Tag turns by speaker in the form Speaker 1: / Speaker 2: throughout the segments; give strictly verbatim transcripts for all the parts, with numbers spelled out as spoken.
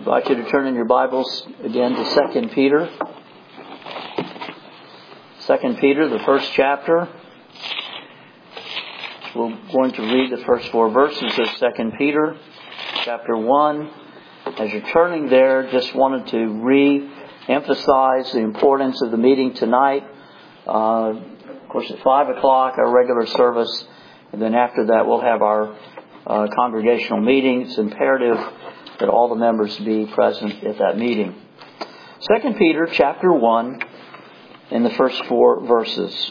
Speaker 1: I invite you to turn in your Bibles again to Second Peter. Second Peter, the first chapter. We're going to read the first four verses of Second Peter, chapter one. As you're turning there, just wanted to re-emphasize the importance of the meeting tonight. Uh, of course, at five o'clock, our regular service, and then after that, we'll have our uh, congregational meeting. It's imperative that all the members be present at that meeting. Second Peter chapter one, in the first four verses.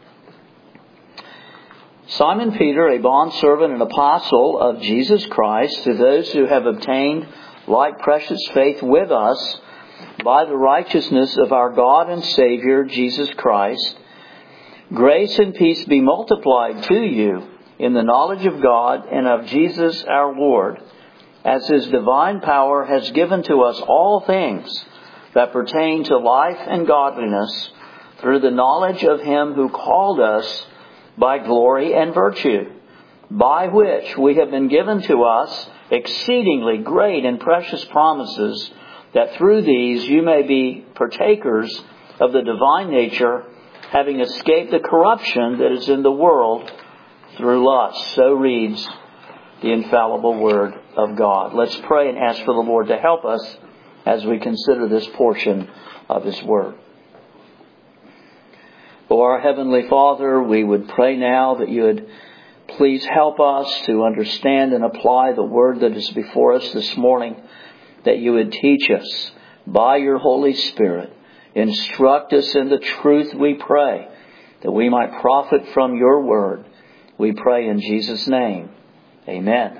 Speaker 1: Simon Peter, a bondservant and apostle of Jesus Christ, to those who have obtained like precious faith with us by the righteousness of our God and Savior Jesus Christ, grace and peace be multiplied to you in the knowledge of God and of Jesus our Lord, as His divine power has given to us all things that pertain to life and godliness through the knowledge of Him who called us by glory and virtue, by which we have been given to us exceedingly great and precious promises, that through these you may be partakers of the divine nature, having escaped the corruption that is in the world through lust. So reads the infallible Word of God. Let's pray and ask for the Lord to help us as we consider this portion of His Word. O our Heavenly Father, we would pray now that you would please help us to understand and apply the Word that is before us this morning, that you would teach us by your Holy Spirit. Instruct us in the truth, we pray, that we might profit from your Word. We pray in Jesus' name. Amen.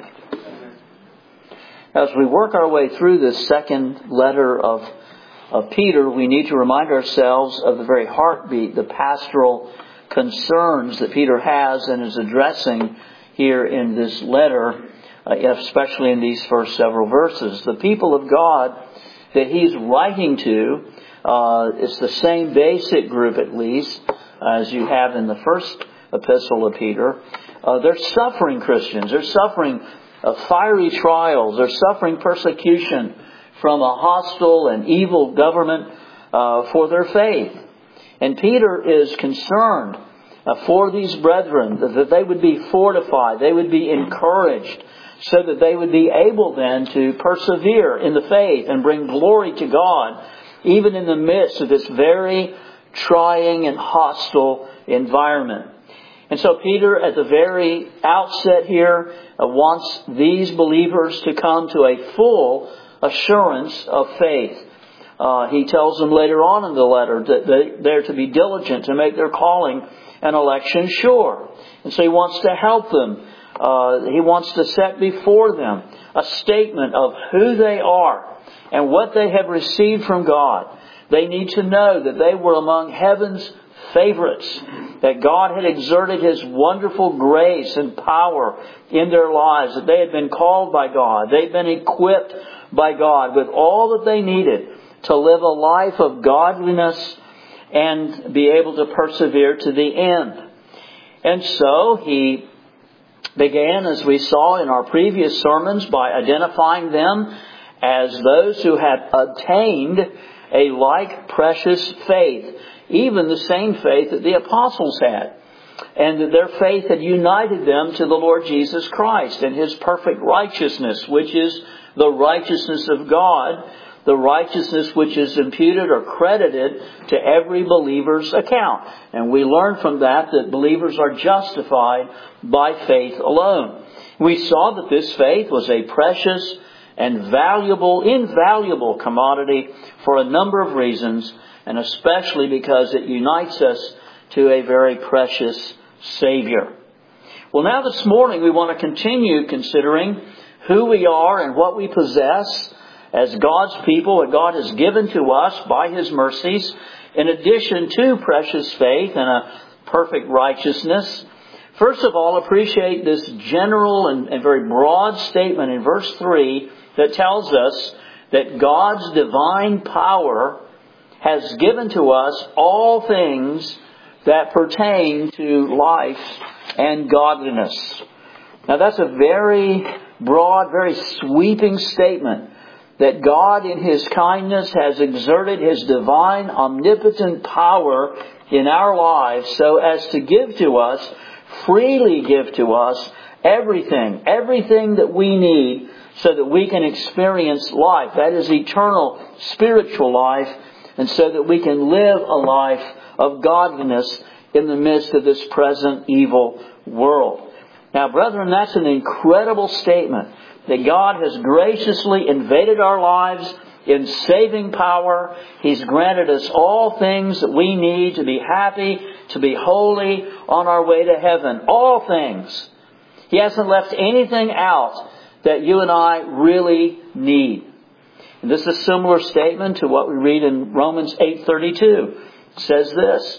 Speaker 1: As we work our way through this second letter of, of Peter, we need to remind ourselves of the very heartbeat, the pastoral concerns that Peter has and is addressing here in this letter, uh, especially in these first several verses. The people of God that he's writing to, uh, it's the same basic group at least as you have in the first epistle of Peter. Uh, they're suffering Christians. They're suffering uh, fiery trials. They're suffering persecution from a hostile and evil government uh, for their faith. And Peter is concerned uh, for these brethren that they would be fortified, they would be encouraged, so that they would be able then to persevere in the faith and bring glory to God, even in the midst of this very trying and hostile environment. And so Peter, at the very outset here, uh, wants these believers to come to a full assurance of faith. Uh, he tells them later on in the letter that they, they're to be diligent to make their calling and election sure. And so he wants to help them. Uh, he wants to set before them a statement of who they are and what they have received from God. They need to know that they were among heaven's favorites, that God had exerted His wonderful grace and power in their lives, that they had been called by God, they'd been equipped by God with all that they needed to live a life of godliness and be able to persevere to the end. And so he began, as we saw in our previous sermons, by identifying them as those who had obtained a like precious faith, even the same faith that the apostles had, and that their faith had united them to the Lord Jesus Christ and His perfect righteousness, which is the righteousness of God, the righteousness which is imputed or credited to every believer's account. And we learn from that that believers are justified by faith alone. We saw that this faith was a precious and valuable, invaluable commodity for a number of reasons, and especially because it unites us to a very precious Savior. Well, now this morning we want to continue considering who we are and what we possess as God's people, what God has given to us by His mercies, in addition to precious faith and a perfect righteousness. First of all, appreciate this general and, and very broad statement in verse three that tells us that God's divine power has given to us all things that pertain to life and godliness. Now that's a very broad, very sweeping statement that God in His kindness has exerted His divine omnipotent power in our lives so as to give to us, freely give to us, everything, everything that we need so that we can experience life. That is eternal spiritual life, and so that we can live a life of godliness in the midst of this present evil world. Now, brethren, that's an incredible statement, that God has graciously invaded our lives in saving power. He's granted us all things that we need to be happy, to be holy, on our way to heaven. All things. He hasn't left anything out that you and I really need. And this is a similar statement to what we read in Romans eight thirty-two. It says this,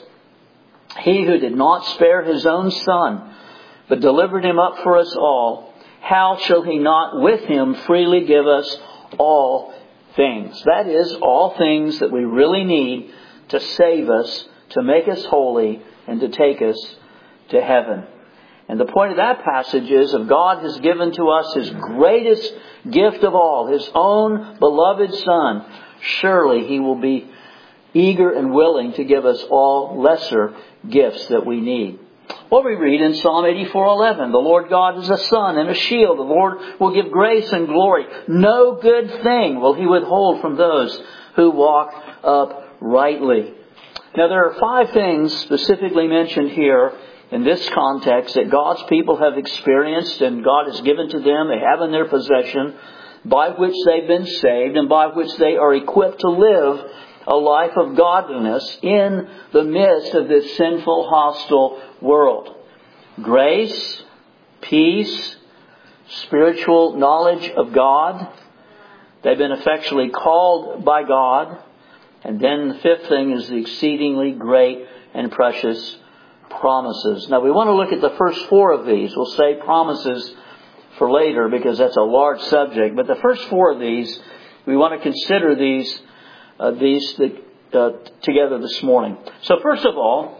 Speaker 1: He who did not spare His own Son, but delivered Him up for us all, how shall He not with Him freely give us all things? That is, all things that we really need to save us, to make us holy, and to take us to heaven. And the point of that passage is, if God has given to us His greatest gift of all, His own beloved Son, surely He will be eager and willing to give us all lesser gifts that we need. What we read in Psalm eighty-four eleven, the Lord God is a sun and a shield. The Lord will give grace and glory. No good thing will He withhold from those who walk uprightly. Now, there are five things specifically mentioned here in this context that God's people have experienced and God has given to them, they have in their possession, by which they've been saved and by which they are equipped to live a life of godliness in the midst of this sinful, hostile world. Grace, peace, spiritual knowledge of God. They've been effectually called by God. And then the fifth thing is the exceedingly great and precious promises. Now we want to look at the first four of these. We'll say promises for later because that's a large subject. But the first four of these, we want to consider these uh, these uh, together this morning. So first of all,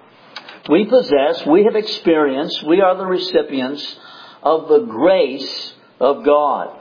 Speaker 1: we possess, we have experienced, we are the recipients of the grace of God.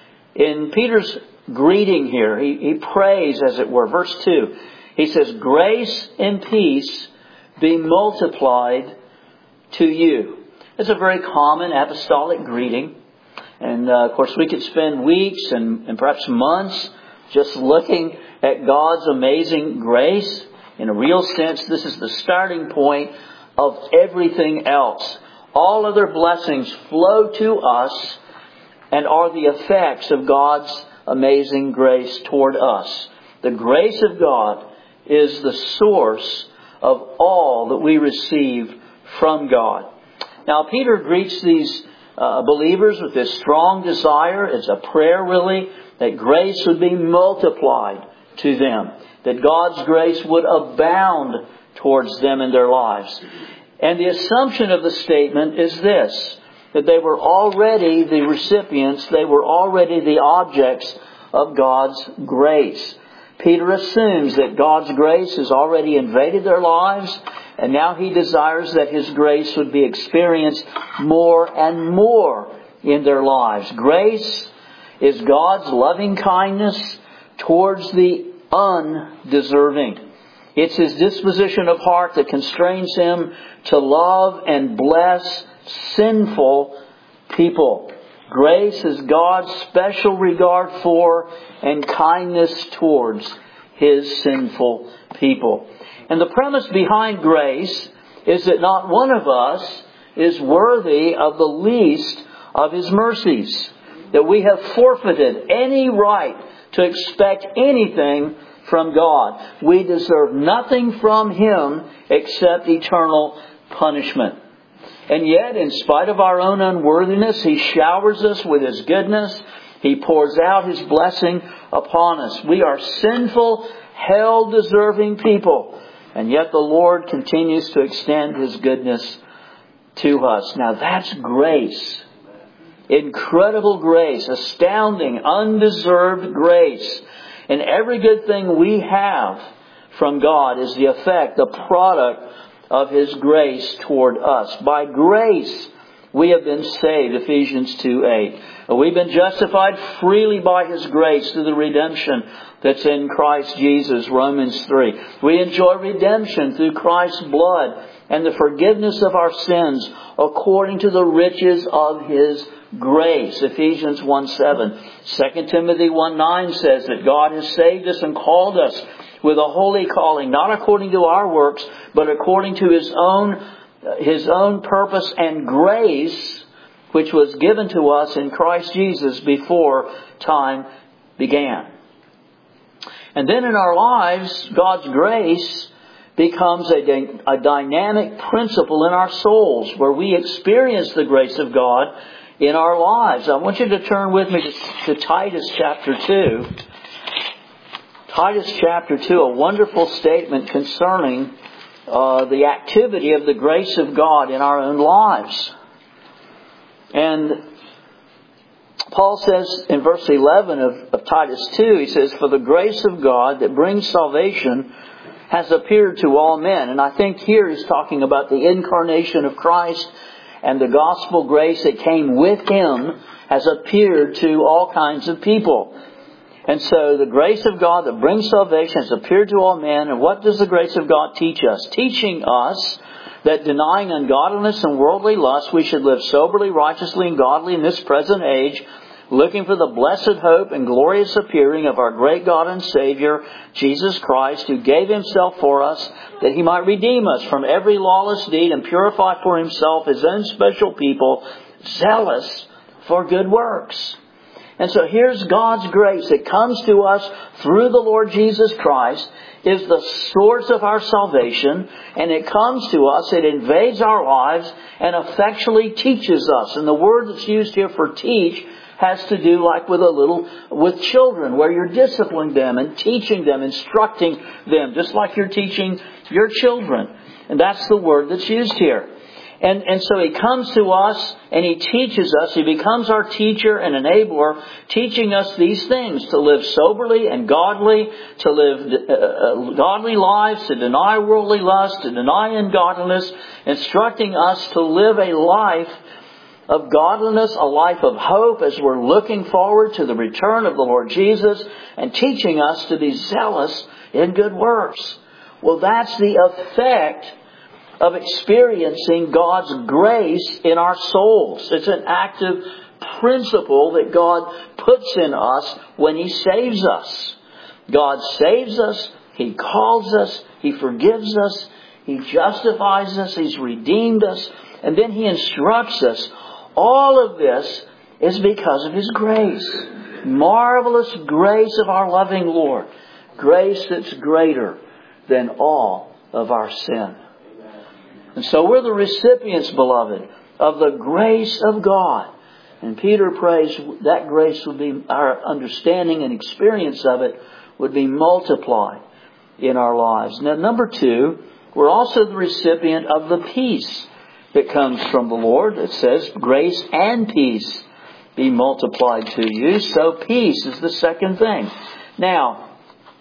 Speaker 1: In Peter's greeting here, he, he prays, as it were, verse two. He says, grace and peace be multiplied to you. It's a very common apostolic greeting. And uh, of course we could spend weeks and, and perhaps months just looking at God's amazing grace. In a real sense, this is the starting point of everything else. All other blessings flow to us and are the effects of God's amazing grace toward us. The grace of God is the source of all that we receive from God. Now, Peter greets these uh, believers with this strong desire. It's a prayer, really, that grace would be multiplied to them, that God's grace would abound towards them in their lives. And the assumption of the statement is this, that they were already the recipients, they were already the objects of God's grace. Peter assumes that God's grace has already invaded their lives, and now he desires that His grace would be experienced more and more in their lives. Grace is God's loving kindness towards the undeserving. It's His disposition of heart that constrains Him to love and bless sinful people. Grace is God's special regard for and kindness towards His sinful people. And the premise behind grace is that not one of us is worthy of the least of His mercies. That we have forfeited any right to expect anything from God. We deserve nothing from Him except eternal punishment. And yet, in spite of our own unworthiness, He showers us with His goodness. He pours out His blessing upon us. We are sinful, hell-deserving people. And yet the Lord continues to extend His goodness to us. Now that's grace. Incredible grace. Astounding, undeserved grace. And every good thing we have from God is the effect, the product of His grace toward us. By grace we have been saved, Ephesians two eight. We've been justified freely by His grace through the redemption that's in Christ Jesus, Romans three. We enjoy redemption through Christ's blood and the forgiveness of our sins according to the riches of His grace, Ephesians one seven. Second Timothy one nine says that God has saved us and called us with a holy calling, not according to our works, but according to His own His own purpose and grace, which was given to us in Christ Jesus before time began. And then in our lives, God's grace becomes a, a dynamic principle in our souls where we experience the grace of God in our lives. I want you to turn with me to, to Titus chapter two. Titus chapter two, a wonderful statement concerning uh, the activity of the grace of God in our own lives. And Paul says in verse eleven of, of Titus two, he says, "For the grace of God that brings salvation has appeared to all men." And I think here he's talking about the incarnation of Christ, and the gospel grace that came with Him has appeared to all kinds of people. And so the grace of God that brings salvation has appeared to all men. And what does the grace of God teach us? Teaching us that denying ungodliness and worldly lust, we should live soberly, righteously, and godly in this present age, looking for the blessed hope and glorious appearing of our great God and Savior, Jesus Christ, who gave Himself for us, that He might redeem us from every lawless deed and purify for Himself His own special people, zealous for good works. And so here's God's grace that comes to us through the Lord Jesus Christ, is the source of our salvation, and it comes to us, it invades our lives, and effectually teaches us. And the word that's used here for teach has to do like with a little, with children, where you're disciplining them and teaching them, instructing them, just like you're teaching your children. And that's the word that's used here. And, and so He comes to us and He teaches us. He becomes our teacher and enabler, teaching us these things, to live soberly and godly, to live uh, godly lives, to deny worldly lust, to deny ungodliness, instructing us to live a life of godliness, a life of hope as we're looking forward to the return of the Lord Jesus, and teaching us to be zealous in good works. Well, that's the effect of experiencing God's grace in our souls. It's an active principle that God puts in us when He saves us. God saves us, He calls us, He forgives us, He justifies us, He's redeemed us, and then He instructs us. All of this is because of His grace. Marvelous grace of our loving Lord. Grace that's greater than all of our sin. And so we're the recipients, beloved, of the grace of God. And Peter prays that grace would be, our understanding and experience of it would be multiplied in our lives. Now, number two, we're also the recipient of the peace that comes from the Lord. It says, grace and peace be multiplied to you. So peace is the second thing. Now,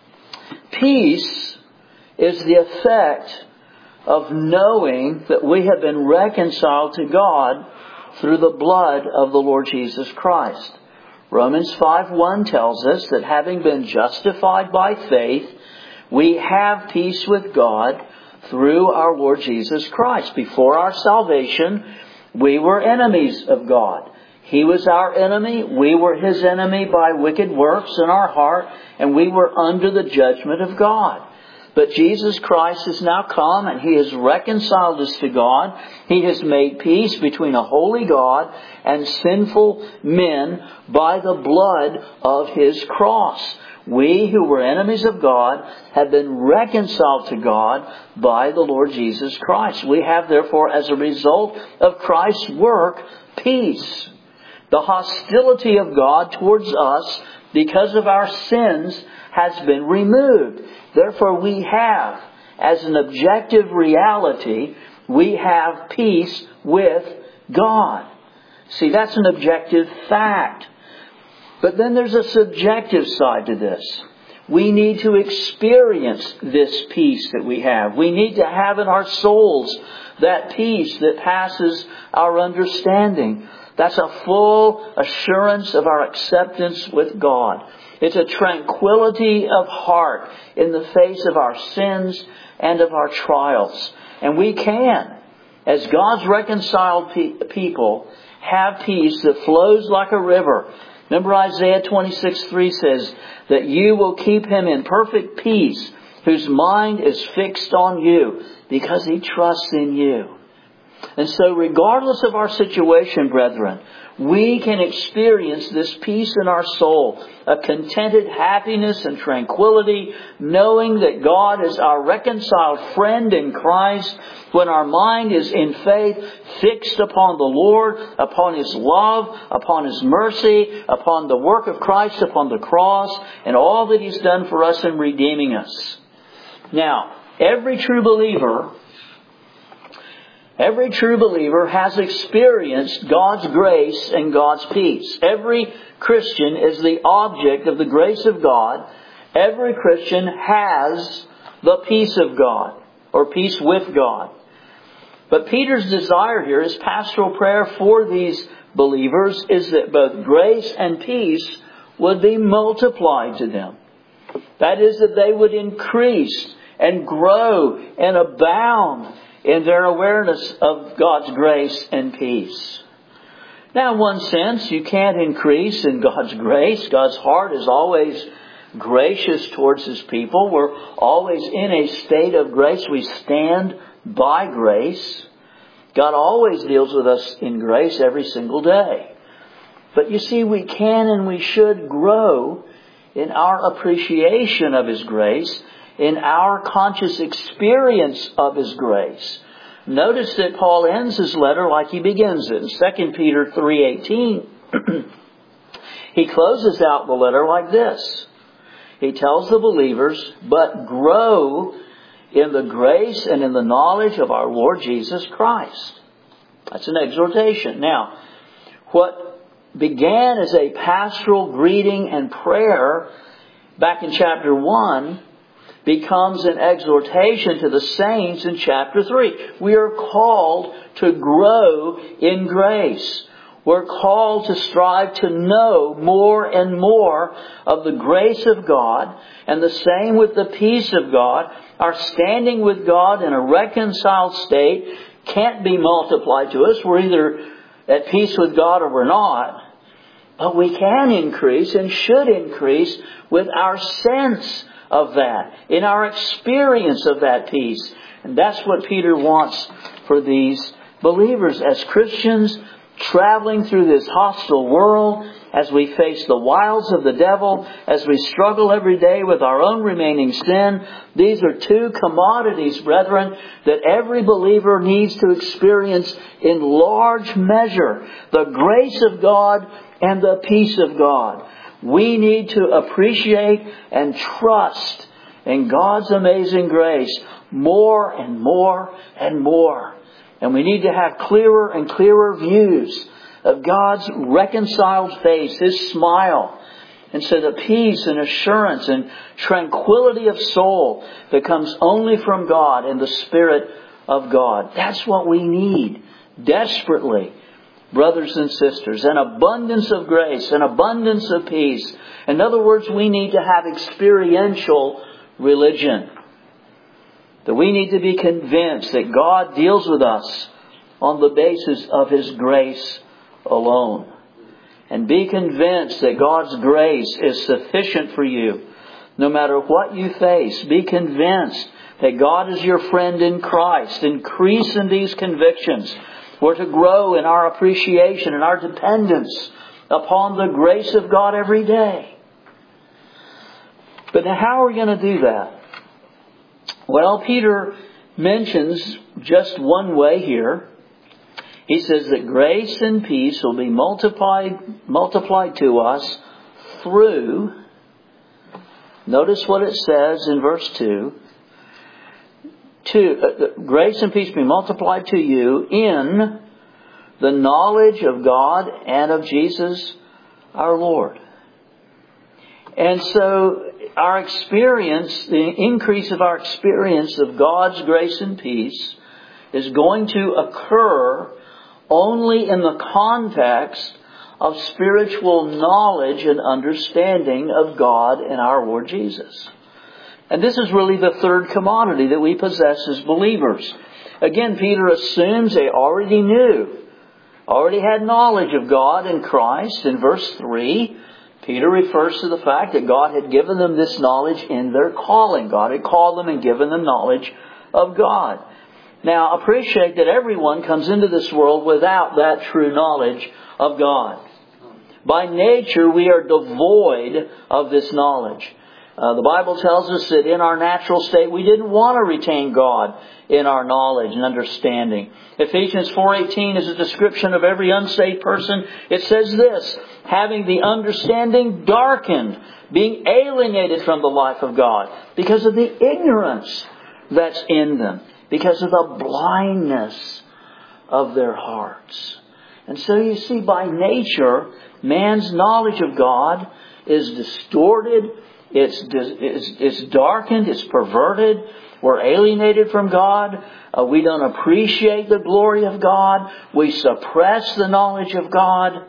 Speaker 1: peace is the effect of knowing that we have been reconciled to God through the blood of the Lord Jesus Christ. Romans five one tells us that having been justified by faith, we have peace with God through our Lord Jesus Christ. Before our salvation, we were enemies of God. He was our enemy. We were His enemy by wicked works in our heart, and we were under the judgment of God. But Jesus Christ has now come and He has reconciled us to God. He has made peace between a holy God and sinful men by the blood of His cross. We who were enemies of God have been reconciled to God by the Lord Jesus Christ. We have therefore, as a result of Christ's work, peace. The hostility of God towards us because of our sins has been removed. Therefore, we have, as an objective reality, we have peace with God. See, that's an objective fact. But then there's a subjective side to this. We need to experience this peace that we have. We need to have in our souls that peace that passes our understanding. That's a full assurance of our acceptance with God. It's a tranquility of heart in the face of our sins and of our trials. And we can, as God's reconciled pe- people, have peace that flows like a river. Remember Isaiah twenty-six three says that you will keep him in perfect peace whose mind is fixed on you because he trusts in you. And so regardless of our situation, brethren, we can experience this peace in our soul, a contented happiness and tranquility, knowing that God is our reconciled friend in Christ, when our mind is in faith fixed upon the Lord, upon His love, upon His mercy, upon the work of Christ upon the cross, and all that He's done for us in redeeming us. Now, every true believer Every true believer has experienced God's grace and God's peace. Every Christian is the object of the grace of God. Every Christian has the peace of God, or peace with God. But Peter's desire here, his pastoral prayer for these believers, is that both grace and peace would be multiplied to them. That is, that they would increase and grow and abound in their awareness of God's grace and peace. Now, in one sense, you can't increase in God's grace. God's heart is always gracious towards His people. We're always in a state of grace. We stand by grace. God always deals with us in grace every single day. But you see, we can and we should grow in our appreciation of His grace, in our conscious experience of His grace. Notice that Paul ends his letter like he begins it. In Second Peter three eighteen, he closes out the letter like this. He tells the believers, "But grow in the grace and in the knowledge of our Lord Jesus Christ." That's an exhortation. Now, what began as a pastoral greeting and prayer back in chapter one becomes an exhortation to the saints in chapter three. We are called to grow in grace. We're called to strive to know more and more of the grace of God, and the same with the peace of God. Our standing with God in a reconciled state can't be multiplied to us. We're either at peace with God or we're not. But we can increase and should increase with our sense of that, in our experience of that peace. And that's what Peter wants for these believers as Christians traveling through this hostile world, as we face the wiles of the devil, as we struggle every day with our own remaining sin. These are two commodities, brethren, that every believer needs to experience in large measure: the grace of God and the peace of God. We need to appreciate and trust in God's amazing grace more and more and more. And we need to have clearer and clearer views of God's reconciled face, His smile. And so the peace and assurance and tranquility of soul that comes only from God and the Spirit of God. That's what we need desperately, brothers and sisters. An abundance of grace, an abundance of peace. In other words, we need to have experiential religion. That we need to be convinced that God deals with us on the basis of His grace alone. And be convinced that God's grace is sufficient for you no matter what you face. Be convinced that God is your friend in Christ. Increase in these convictions. We're to grow in our appreciation and our dependence upon the grace of God every day. But now, how are we going to do that? Well, Peter mentions just one way here. He says that grace and peace will be multiplied, multiplied to us through, notice what it says in verse two, to, uh, grace and peace be multiplied to you in the knowledge of God and of Jesus our Lord. And so our experience, the increase of our experience of God's grace and peace is going to occur only in the context of spiritual knowledge and understanding of God and our Lord Jesus. And this is really the third commodity that we possess as believers. Again, Peter assumes they already knew, already had knowledge of God and Christ. In verse three, Peter refers to the fact that God had given them this knowledge in their calling. God had called them and given them knowledge of God. Now, appreciate that everyone comes into this world without that true knowledge of God. By nature, we are devoid of this knowledge. Uh, the Bible tells us that in our natural state, we didn't want to retain God in our knowledge and understanding. Ephesians four eighteen is a description of every unsaved person. It says this, having the understanding darkened, being alienated from the life of God because of the ignorance that's in them, because of the blindness of their hearts. And so you see, by nature, man's knowledge of God is distorted, it's, it's, it's darkened, it's perverted. We're alienated from God. Uh, we don't appreciate the glory of God. We suppress the knowledge of God.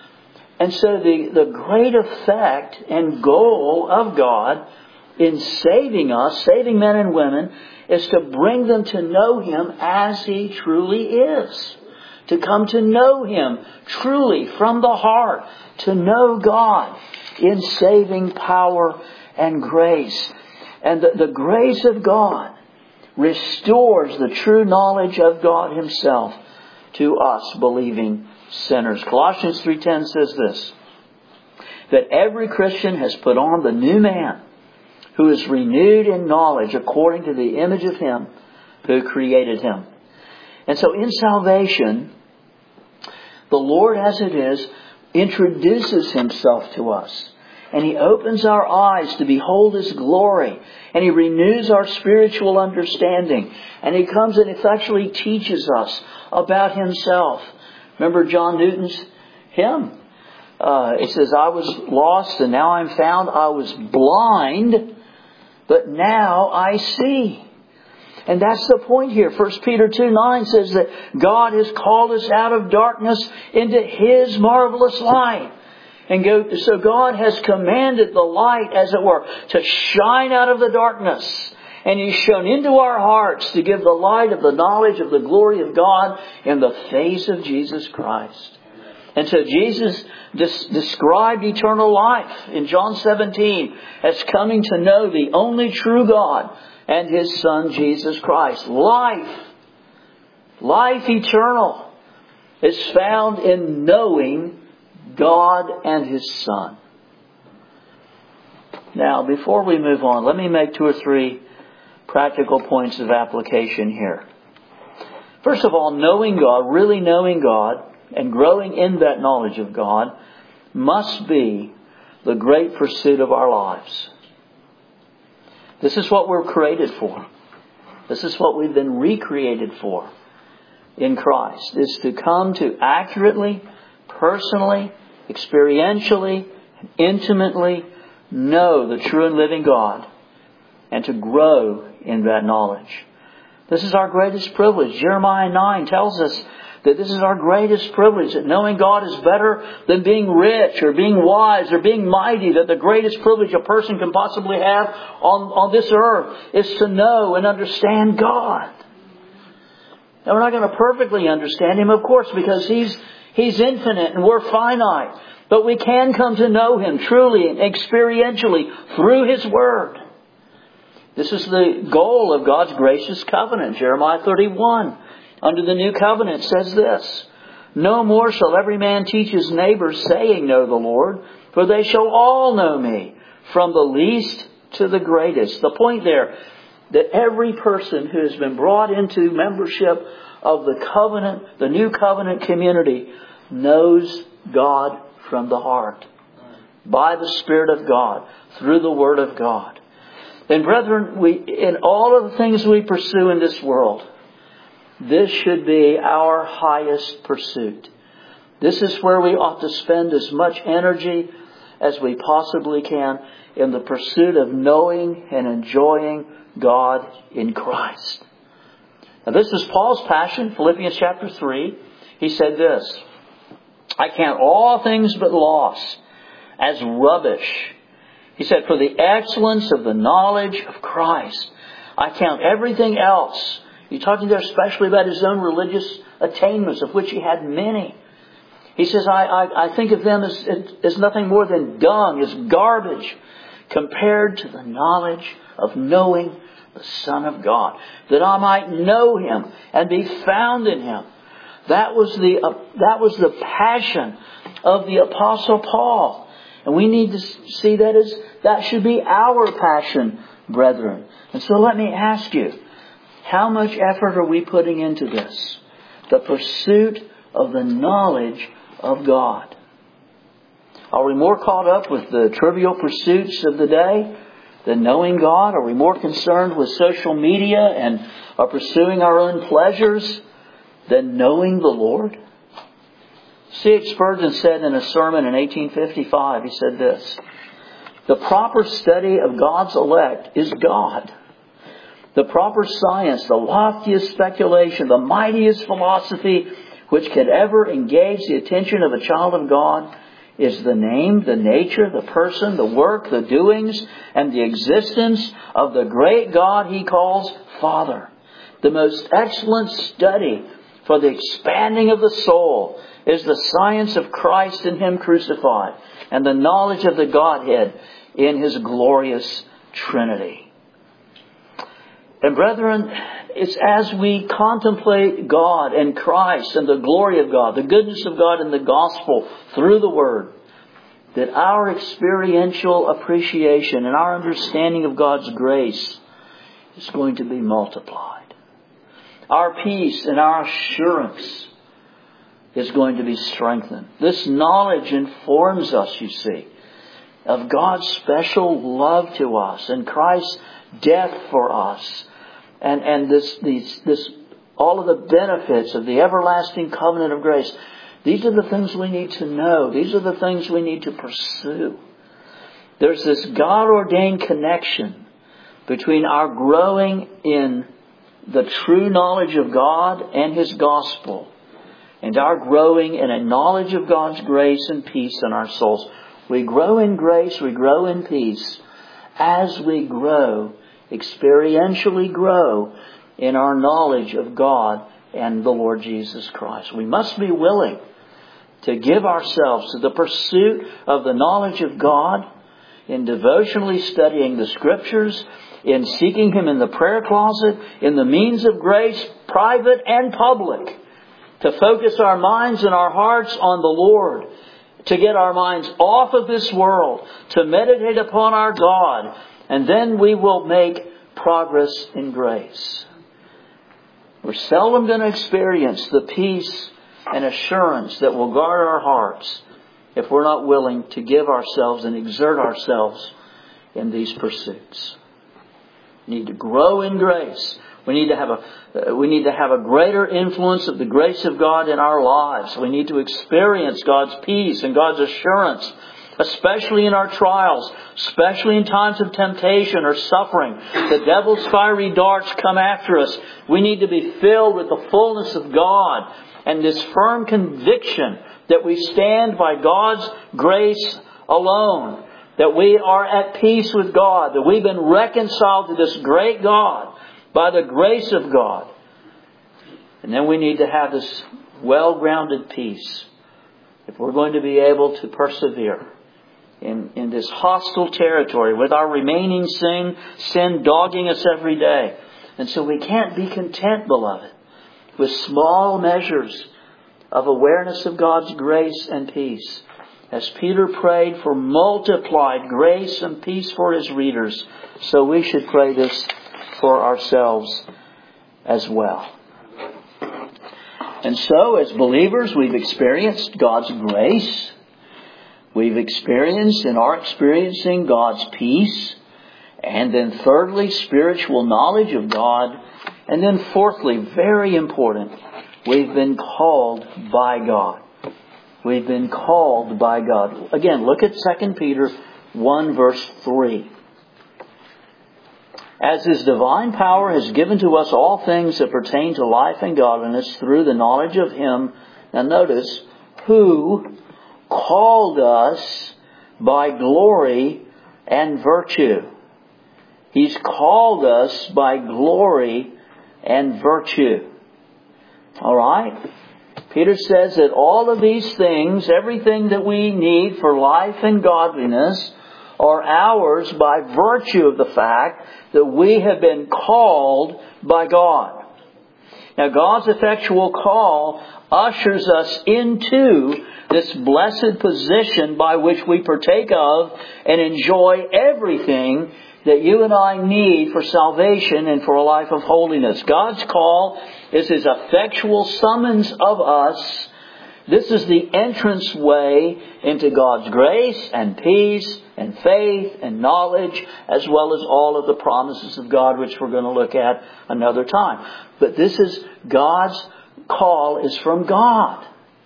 Speaker 1: And so the, the great effect and goal of God in saving us, saving men and women, is to bring them to know Him as He truly is. To come to know Him truly from the heart. To know God in saving power and grace. And the, the grace of God restores the true knowledge of God Himself to us believing sinners. Colossians three ten says this, that every Christian has put on the new man who is renewed in knowledge according to the image of Him who created him. And so in salvation, the Lord as it is introduces Himself to us. And He opens our eyes to behold His glory. And He renews our spiritual understanding. And He comes and effectually teaches us about Himself. Remember John Newton's hymn? Uh, it says, I was lost and now I'm found. I was blind, but now I see. And that's the point here. First Peter two nine says that God has called us out of darkness into His marvelous light. And go, so God has commanded the light, as it were, to shine out of the darkness. And He's shown into our hearts to give the light of the knowledge of the glory of God in the face of Jesus Christ. And so Jesus des- described eternal life in John seventeen as coming to know the only true God and His Son Jesus Christ. Life, life eternal, is found in knowing God and His Son. Now, before we move on, let me make two or three practical points of application here. First of all, knowing God, really knowing God, and growing in that knowledge of God must be the great pursuit of our lives. This is what we're created for. This is what we've been recreated for in Christ, is to come to accurately, personally, experientially, intimately know the true and living God and to grow in that knowledge. This is our greatest privilege. Jeremiah nine tells us that this is our greatest privilege, that knowing God is better than being rich or being wise or being mighty, that the greatest privilege a person can possibly have on, on this earth is to know and understand God. Now, we're not going to perfectly understand Him, of course, because He's He's infinite and we're finite. But we can come to know Him truly and experientially through His Word. This is the goal of God's gracious covenant. Jeremiah thirty-one, under the new covenant, says this, no more shall every man teach his neighbor, saying, know the Lord, for they shall all know me, from the least to the greatest. The point there, that every person who has been brought into membership of the covenant, the new covenant community, knows God from the heart, by the Spirit of God, through the Word of God. And brethren, we, in all of the things we pursue in this world, this should be our highest pursuit. This is where we ought to spend as much energy as we possibly can in the pursuit of knowing and enjoying God in Christ. Now this is Paul's passion. Philippians chapter three. He said this, I count all things but loss as rubbish. He said, for the excellence of the knowledge of Christ, I count everything else. He's talking there especially about his own religious attainments, of which he had many. He says, I, I, I think of them as, as nothing more than dung, as garbage, compared to the knowledge of knowing the Son of God, that I might know Him and be found in Him. That was the uh, that was the passion of the Apostle Paul. And we need to see that as that should be our passion, brethren. And so let me ask you, how much effort are we putting into this? The pursuit of the knowledge of God. Are we more caught up with the trivial pursuits of the day than knowing God? Are we more concerned with social media and are pursuing our own pleasures than knowing the Lord? C H Spurgeon said in a sermon in eighteen fifty-five, he said this, the proper study of God's elect is God. The proper science, the loftiest speculation, the mightiest philosophy which could ever engage the attention of a child of God is the name, the nature, the person, the work, the doings, and the existence of the great God He calls Father. The most excellent study for the expanding of the soul is the science of Christ and Him crucified, and the knowledge of the Godhead in His glorious Trinity. And brethren, it's as we contemplate God and Christ and the glory of God, the goodness of God in the gospel through the Word, that our experiential appreciation and our understanding of God's grace is going to be multiplied. Our peace and our assurance is going to be strengthened. This knowledge informs us, you see, of God's special love to us and Christ's death for us. And, and this, these, this, all of the benefits of the everlasting covenant of grace. These are the things we need to know. These are the things we need to pursue. There's this God-ordained connection between our growing in the true knowledge of God and His gospel and our growing in a knowledge of God's grace and peace in our souls. We grow in grace, we grow in peace as we grow, experientially grow in our knowledge of God and the Lord Jesus Christ. We must be willing to give ourselves to the pursuit of the knowledge of God, in devotionally studying the Scriptures, in seeking Him in the prayer closet, in the means of grace, private and public, to focus our minds and our hearts on the Lord, to get our minds off of this world, to meditate upon our God, and then we will make progress in grace. We're seldom going to experience the peace and assurance that will guard our hearts if we're not willing to give ourselves and exert ourselves in these pursuits. We need to grow in grace. We need to have a, we need to have a greater influence of the grace of God in our lives. We need to experience God's peace and God's assurance, especially in our trials, especially in times of temptation or suffering. The devil's fiery darts come after us. We need to be filled with the fullness of God and this firm conviction that we stand by God's grace alone, that we are at peace with God, that we've been reconciled to this great God by the grace of God. And then we need to have this well-grounded peace if we're going to be able to persevere in, in this hostile territory with our remaining sin, sin dogging us every day. And so we can't be content, beloved, with small measures of awareness of God's grace and peace. As Peter prayed for multiplied grace and peace for his readers, so we should pray this for ourselves as well. And so, as believers, we've experienced God's grace. We've experienced and are experiencing God's peace. And then thirdly, spiritual knowledge of God. And then fourthly, very important, we've been called by God. We've been called by God. Again, look at Second Peter one verse three. As His divine power has given to us all things that pertain to life and godliness through the knowledge of Him, now notice, who called us by glory and virtue. He's called us by glory and virtue. All right? Peter says that all of these things, everything that we need for life and godliness, are ours by virtue of the fact that we have been called by God. Now, God's effectual call ushers us into this blessed position by which we partake of and enjoy everything that you and I need for salvation and for a life of holiness. God's call is His effectual summons of us. This is the entrance way into God's grace and peace and faith and knowledge, as well as all of the promises of God, which we're going to look at another time. But this is God's call is from God.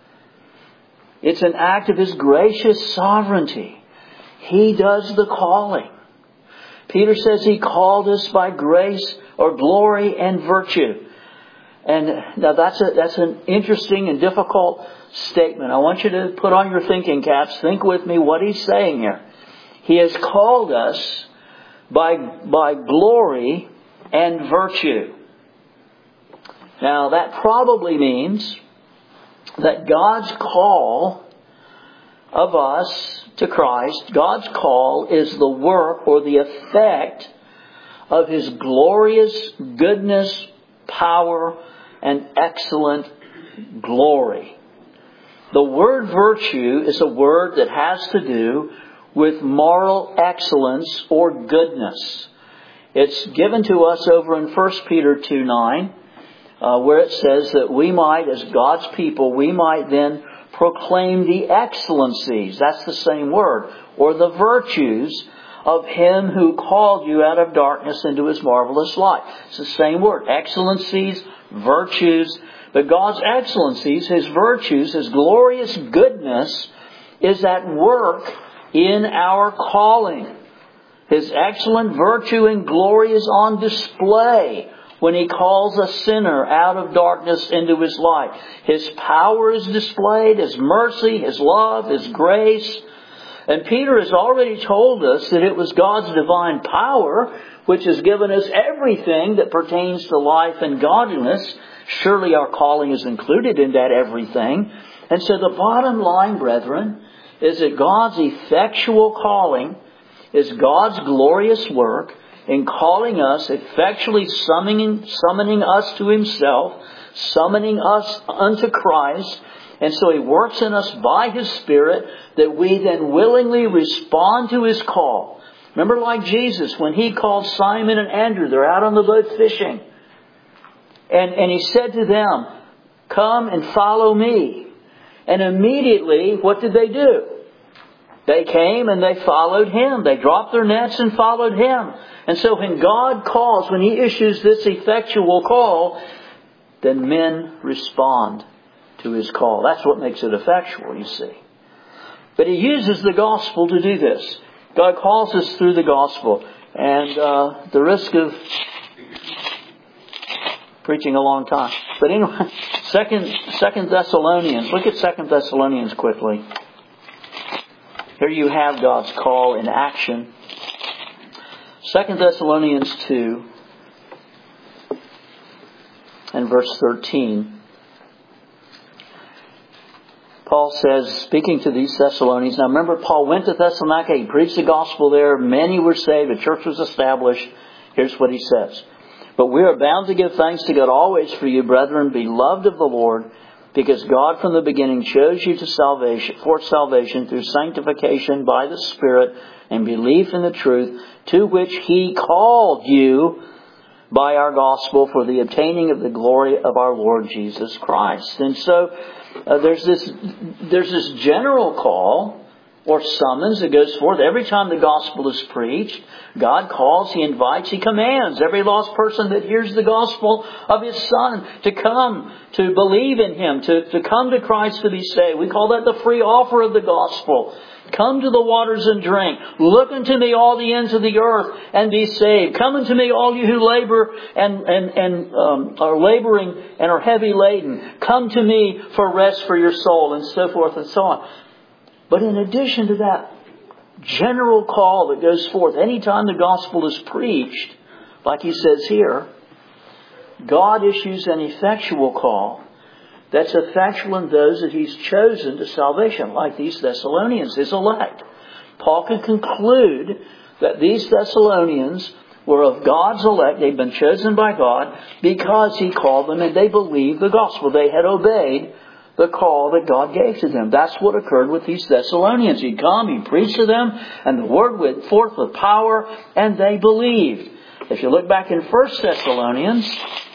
Speaker 1: It's an act of His gracious sovereignty. He does the calling. Peter says He called us by grace or glory and virtue. And now that's a, that's an interesting and difficult statement. I want you to put on your thinking caps. Think with me what he's saying here. He has called us by, by glory and virtue. Now that probably means that God's call of us to Christ, God's call is the work or the effect of His glorious goodness, power, and excellent glory. The word virtue is a word that has to do with moral excellence or goodness. It's given to us over in First Peter two nine, uh, where it says that we might, as God's people, we might then proclaim the excellencies, that's the same word, or the virtues of Him who called you out of darkness into His marvelous light. It's the same word, excellencies, virtues. But God's excellencies, His virtues, His glorious goodness is at work in our calling. His excellent virtue and glory is on display when He calls a sinner out of darkness into His light. His power is displayed, His mercy, His love, His grace. And Peter has already told us that it was God's divine power which has given us everything that pertains to life and godliness. Surely our calling is included in that everything. And so the bottom line, brethren, is that God's effectual calling is God's glorious work in calling us, effectually summoning, summoning us to Himself, summoning us unto Christ. And so He works in us by His Spirit that we then willingly respond to His call. Remember, like Jesus, when He called Simon and Andrew, they're out on the boat fishing. And, and He said to them, "Come and follow me." And immediately, what did they do? They came and they followed Him. They dropped their nets and followed Him. And so when God calls, when He issues this effectual call, then men respond to His call. That's what makes it effectual, you see. But He uses the gospel to do this. God calls us through the gospel. And uh, the risk of preaching a long time. But anyway, Second, Second Thessalonians. Look at Second Thessalonians quickly. Here you have God's call in action. Second Thessalonians two and verse thirteen. Paul says, speaking to these Thessalonians, now remember, Paul went to Thessalonica, he preached the gospel there, many were saved, the church was established. Here's what he says. "But we are bound to give thanks to God always for you, brethren, beloved of the Lord, because God from the beginning chose you to salvation, for salvation through sanctification by the Spirit and belief in the truth, to which He called you by our gospel for the obtaining of the glory of our Lord Jesus Christ." And so uh, there's this there's this general call or summons that goes forth every time the gospel is preached. God calls, He invites, He commands every lost person that hears the gospel of His Son to come, to believe in Him, to, to come to Christ to be saved. We call that the free offer of the gospel. Come to the waters and drink. Look unto me all the ends of the earth and be saved. Come unto me all you who labor and, and, and um, are laboring and are heavy laden. Come to me for rest for your soul, and so forth and so on. But in addition to that general call that goes forth anytime the gospel is preached, like he says here, God issues an effectual call that's effectual in those that He's chosen to salvation, like these Thessalonians, His elect. Paul can conclude that these Thessalonians were of God's elect. They'd been chosen by God because He called them and they believed the gospel. They had obeyed the call that God gave to them. That's what occurred with these Thessalonians. He'd come, He'd preach to them, and the word went forth with power, and they believed. If you look back in First Thessalonians,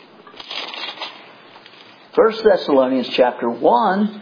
Speaker 1: First Thessalonians chapter one,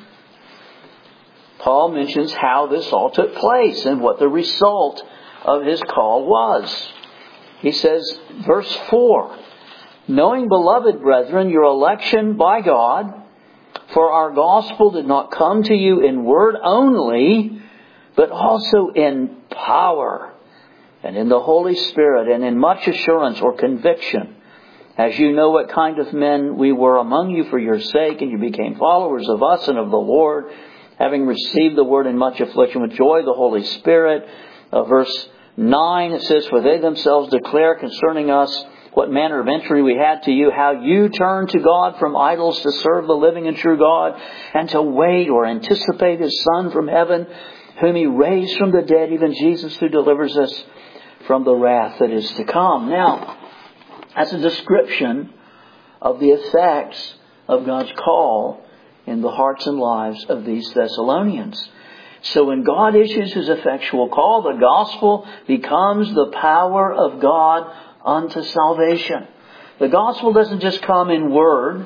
Speaker 1: Paul mentions how this all took place and what the result of his call was. He says, verse four, knowing, beloved brethren, your election by God, for our gospel did not come to you in word only, but also in power, and in the Holy Spirit, and in much assurance or conviction, as you know what kind of men we were among you for your sake, and you became followers of us and of the Lord, having received the word in much affliction with joy, the Holy Spirit. Uh, verse nine, it says, for they themselves declare concerning us what manner of entry we had to you, how you turned to God from idols to serve the living and true God, and to wait or anticipate His Son from heaven, whom He raised from the dead, even Jesus, who delivers us from the wrath that is to come. Now, that's a description of the effects of God's call in the hearts and lives of these Thessalonians. So when God issues His effectual call, the gospel becomes the power of God unto salvation. The gospel doesn't just come in word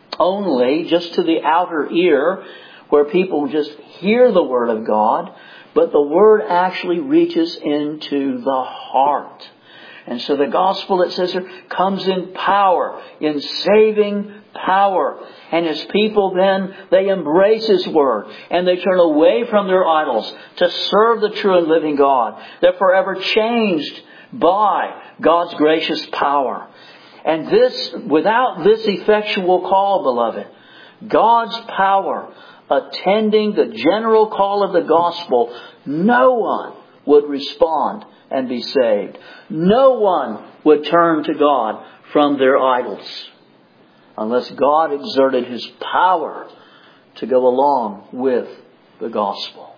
Speaker 1: only, just to the outer ear, where people just hear the word of God, but the word actually reaches into the heart. And so the gospel, it says here, comes in power, in saving power. And His people then, they embrace His word, and they turn away from their idols to serve the true and living God. They're forever changed by God's gracious power. And this, without this effectual call, beloved, God's power attending the general call of the gospel, no one would respond and be saved. No one would turn to God from their idols unless God exerted His power to go along with the gospel.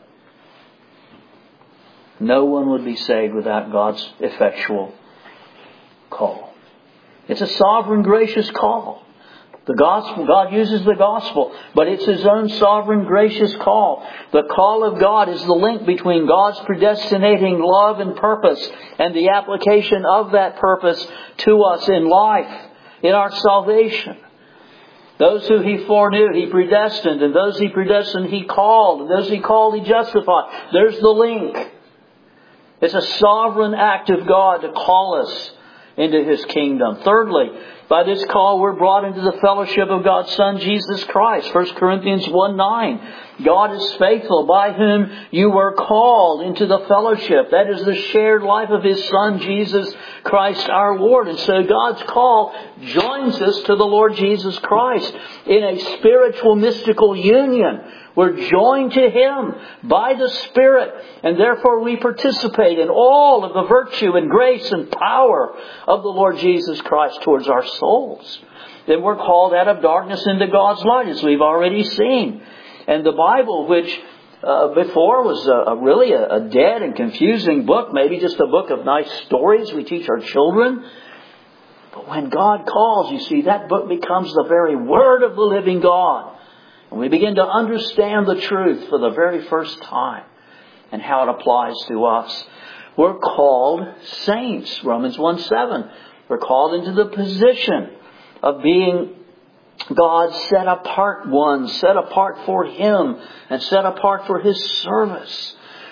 Speaker 1: No one would be saved without God's effectual call. It's a sovereign, gracious call. The gospel, God uses the gospel, but it's His own sovereign, gracious call. The call of God is the link between God's predestinating love and purpose and the application of that purpose to us in life, in our salvation. Those who He foreknew, He predestined, and those He predestined, He called, and those He called, He justified. There's the link. It's a sovereign act of God to call us into His kingdom. Thirdly, by this call we're brought into the fellowship of God's Son, Jesus Christ. First Corinthians one nine. God is faithful, by whom you were called into the fellowship. That is the shared life of His Son, Jesus Christ our Lord. And so God's call joins us to the Lord Jesus Christ in a spiritual, mystical union. We're joined to Him by the Spirit, and therefore we participate in all of the virtue and grace and power of the Lord Jesus Christ towards our souls. Then we're called out of darkness into God's light, as we've already seen. And the Bible, which uh, before was a, a really a, a dead and confusing book, maybe just a book of nice stories we teach our children. But when God calls, you see, that book becomes the very Word of the living God. And we begin to understand the truth for the very first time and how it applies to us. We're called saints, Romans one seven. We're called into the position of being God's set apart ones, set apart for Him and set apart for His service.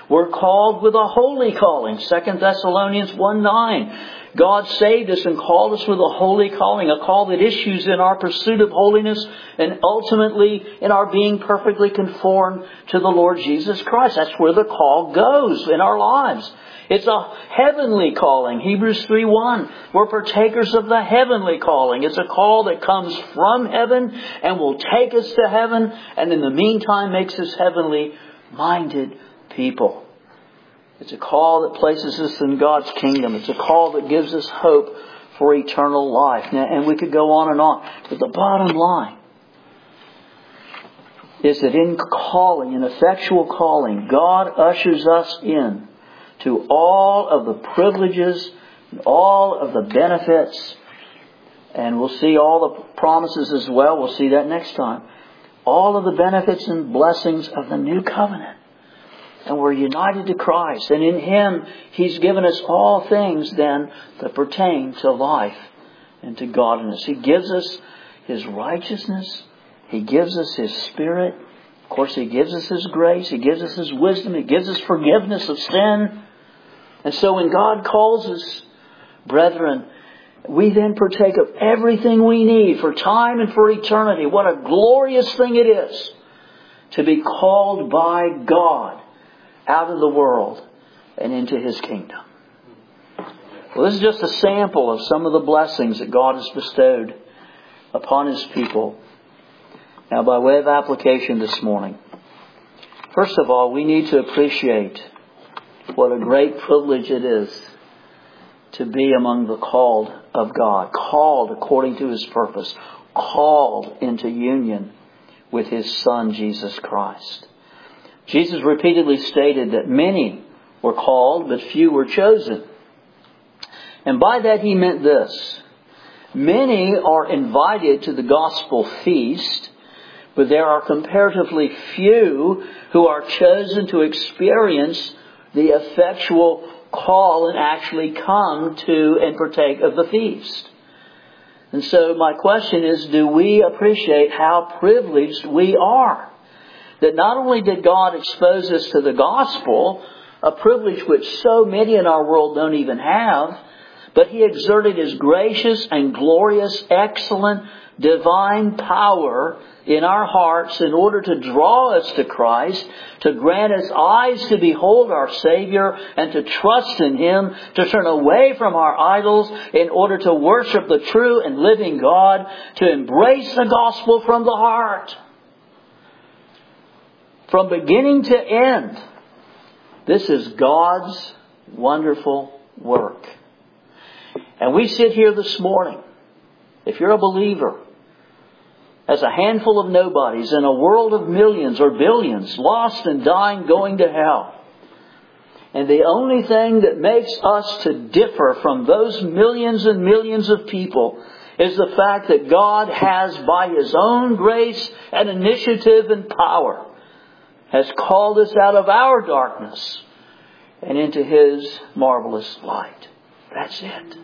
Speaker 1: We're called with a holy calling. Second Thessalonians one nine. God saved us and called us with a holy calling, a call that issues in our pursuit of holiness and ultimately in our being perfectly conformed to the Lord Jesus Christ. That's where the call goes in our lives. It's a heavenly calling. Hebrews three one. We're partakers of the heavenly calling. It's a call that comes from heaven and will take us to heaven, and in the meantime makes us heavenly minded people. It's a call that places us in God's kingdom. It's a call that gives us hope for eternal life. Now, and we could go on and on. But the bottom line is that in calling, in effectual calling, God ushers us in to all of the privileges, all of the benefits, and we'll see all the promises as well. We'll see that next time. All of the benefits and blessings of the new covenant. And we're united to Christ. And in Him, He's given us all things then that pertain to life and to godliness. He gives us His righteousness. He gives us His Spirit. Of course, He gives us His grace. He gives us His wisdom. He gives us forgiveness of sin. And so when God calls us, brethren, we then partake of everything we need for time and for eternity. What a glorious thing it is to be called by God out of the world and into His kingdom. Well, this is just a sample of some of the blessings that God has bestowed upon His people. Now, by way of application this morning, first of all, we need to appreciate what a great privilege it is to be among the called of God, called according to His purpose, called into union with His Son, Jesus Christ. Jesus repeatedly stated that many were called, but few were chosen. And by that He meant this. Many are invited to the gospel feast, but there are comparatively few who are chosen to experience the effectual call and actually come to and partake of the feast. And so my question is, do we appreciate how privileged we are? That not only did God expose us to the gospel, a privilege which so many in our world don't even have, but He exerted His gracious and glorious, excellent, divine power in our hearts in order to draw us to Christ, to grant us eyes to behold our Savior and to trust in Him, to turn away from our idols in order to worship the true and living God, to embrace the gospel from the heart. From beginning to end, this is God's wonderful work. And we sit here this morning, if you're a believer, as a handful of nobodies in a world of millions or billions, lost and dying, going to hell. And the only thing that makes us to differ from those millions and millions of people is the fact that God has, by His own grace and initiative and power, has called us out of our darkness and into His marvelous light. That's it.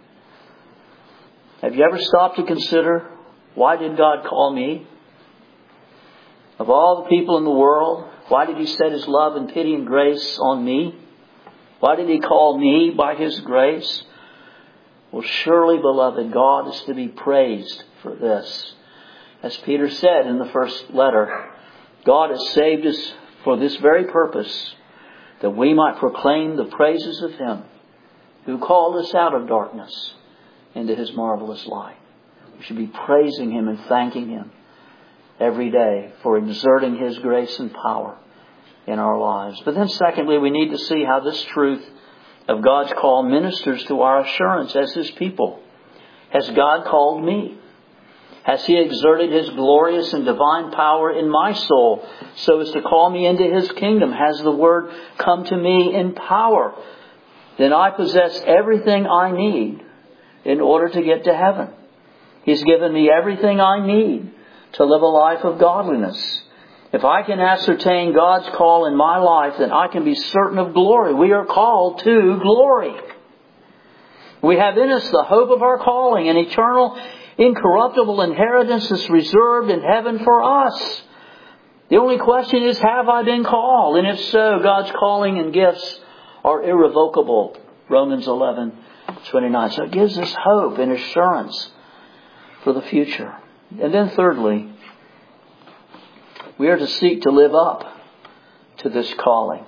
Speaker 1: Have you ever stopped to consider, why did God call me? Of all the people in the world, why did He set His love and pity and grace on me? Why did He call me by His grace? Well, surely, beloved, God is to be praised for this. As Peter said in the first letter, God has saved us for this very purpose, that we might proclaim the praises of Him who called us out of darkness into His marvelous light. We should be praising Him and thanking Him every day for exerting His grace and power in our lives. But then secondly, we need to see how this truth of God's call ministers to our assurance as His people. Has God called me? Has He exerted His glorious and divine power in my soul so as to call me into His kingdom? Has the Word come to me in power? Then I possess everything I need in order to get to heaven. He's given me everything I need to live a life of godliness. If I can ascertain God's call in my life, then I can be certain of glory. We are called to glory. We have in us the hope of our calling, an eternal, incorruptible inheritance is reserved in heaven for us. The only question is, have I been called? And if so, God's calling and gifts are irrevocable. Romans eleven twenty-nine. So it gives us hope and assurance for the future. And then thirdly, we are to seek to live up to this calling.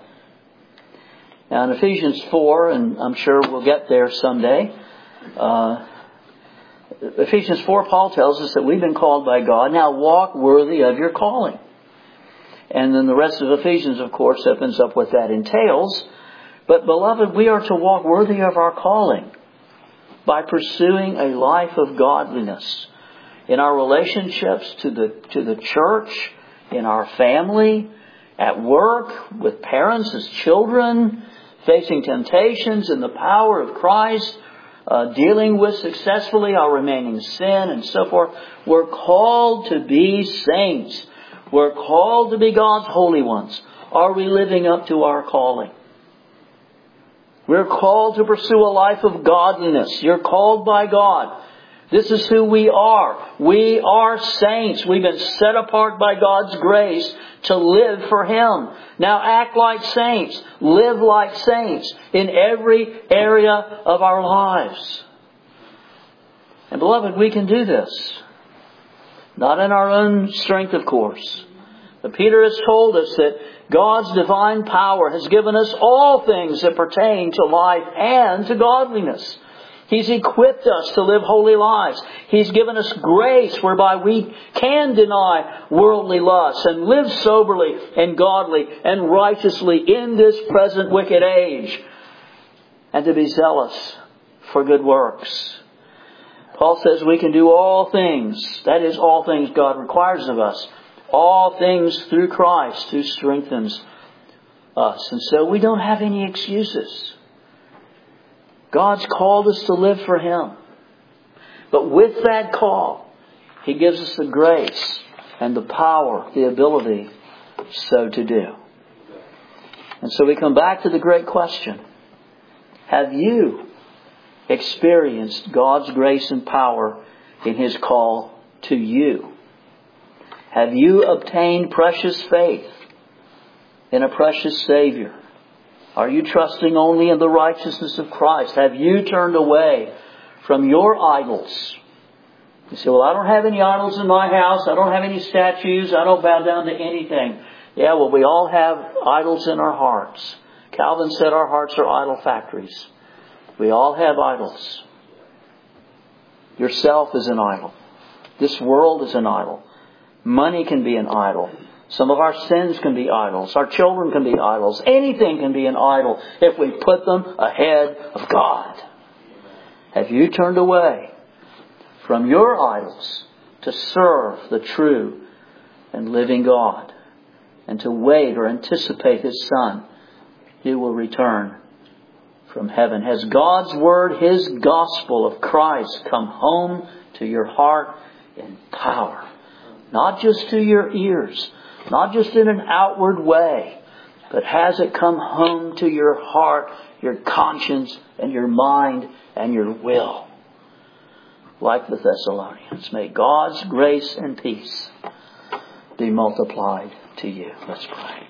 Speaker 1: Now in Ephesians four, and I'm sure we'll get there someday, uh, Ephesians four, Paul tells us that we've been called by God. Now walk worthy of your calling. And then the rest of Ephesians, of course, opens up what that entails. But beloved, we are to walk worthy of our calling by pursuing a life of godliness in our relationships to the to the church, in our family, at work, with parents as children, facing temptations in the power of Christ, uh, dealing with successfully our remaining sin and so forth. We're called to be saints. We're called to be God's holy ones. Are we living up to our calling? We're called to pursue a life of godliness. You're called by God. This is who we are. We are saints. We've been set apart by God's grace to live for Him. Now act like saints. Live like saints in every area of our lives. And beloved, we can do this. Not in our own strength, of course. But Peter has told us that God's divine power has given us all things that pertain to life and to godliness. He's equipped us to live holy lives. He's given us grace whereby we can deny worldly lusts and live soberly and godly and righteously in this present wicked age, and to be zealous for good works. Paul says we can do all things. That is, all things God requires of us. All things through Christ who strengthens us. And so we don't have any excuses. God's called us to live for Him. But with that call, He gives us the grace and the power, the ability so to do. And so we come back to the great question. Have you experienced God's grace and power in His call to you? Have you obtained precious faith in a precious Savior? Are you trusting only in the righteousness of Christ? Have you turned away from your idols? You say, well, I don't have any idols in my house. I don't have any statues. I don't bow down to anything. Yeah, well, we all have idols in our hearts. Calvin said our hearts are idol factories. We all have idols. Yourself is an idol. This world is an idol. Money can be an idol. Some of our sins can be idols. Our children can be idols. Anything can be an idol if we put them ahead of God. Have you turned away from your idols to serve the true and living God and to wait or anticipate His Son who will return from heaven? Has God's Word, His gospel of Christ, come home to your heart in power? Not just to your ears, not just in an outward way, but has it come home to your heart, your conscience, and your mind, and your will? Like the Thessalonians, may God's grace and peace be multiplied to you. Let's pray.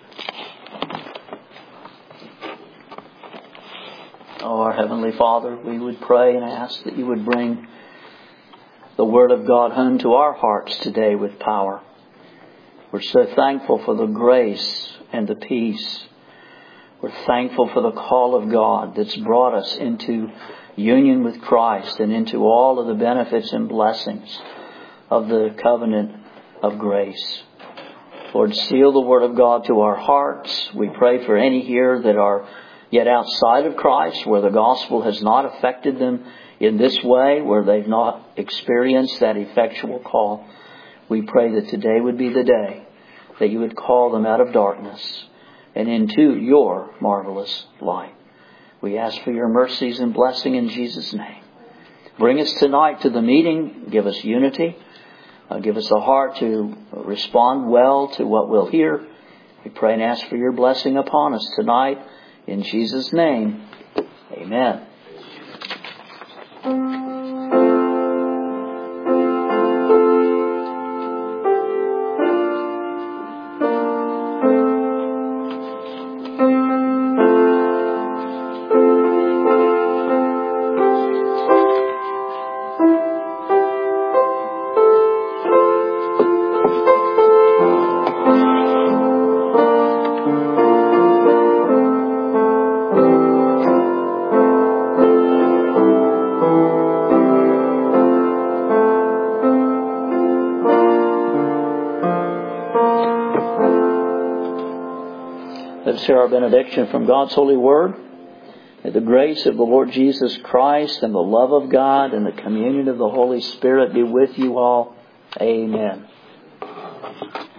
Speaker 1: Oh, our Heavenly Father, we would pray and ask that you would bring the Word of God home to our hearts today with power. We're so thankful for the grace and the peace. We're thankful for the call of God that's brought us into union with Christ and into all of the benefits and blessings of the covenant of grace. Lord, seal the Word of God to our hearts. We pray for any here that are yet outside of Christ, where the gospel has not affected them in this way, where they've not experienced that effectual call. We pray that today would be the day that you would call them out of darkness and into your marvelous light. We ask for your mercies and blessing in Jesus' name. Bring us tonight to the meeting. Give us unity. Uh, give us a heart to respond well to what we'll hear. We pray and ask for your blessing upon us tonight. In Jesus' name, amen. Let's hear our benediction from God's holy word. May the grace of the Lord Jesus Christ and the love of God and the communion of the Holy Spirit be with you all. Amen.